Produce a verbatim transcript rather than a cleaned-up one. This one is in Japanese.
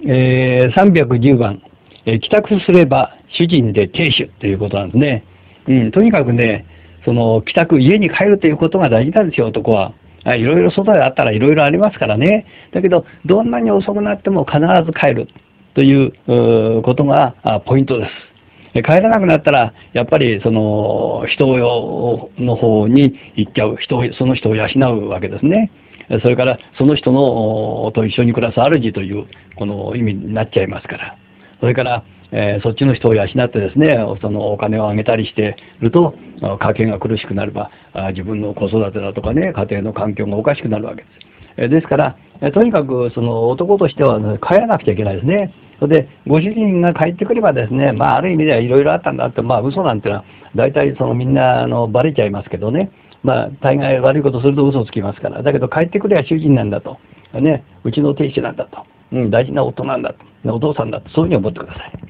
えー、さんびゃくじゅうばん、えー帰宅すれば主人で亭主ということなんですね。うん、とにかくね、その帰宅、家に帰るということが大事なんですよ、男は。あいろいろ外であったらいろいろありますからね。だけど、どんなに遅くなっても必ず帰るといううーことがあポイントです。え帰らなくなったら、やっぱりその人の方に行っちゃう、人をその人を養うわけですね。それからその人のと一緒に暮らす主というこの意味になっちゃいますから。それから、えーそっちの人を養ってですね、そのお金をあげたりしてると、あ家計が苦しくなれば、あ自分の子育てだとかね、家庭の環境がおかしくなるわけです。えーですから、えーとにかくその男としては、ね、帰らなくちゃいけないですね。それで、ご主人が帰ってくればですね、まあ、ある意味ではいろいろあったんだって、まあ、嘘なんてのは、大体そのみんな、あの、バレちゃいますけどね。まあ、大概悪いことすると嘘つきますから。だけど、帰ってくれば主人なんだと。ね、うちの亭主なんだと。うん、大事な夫なんだと。お父さんだと。そういうふうに思ってください。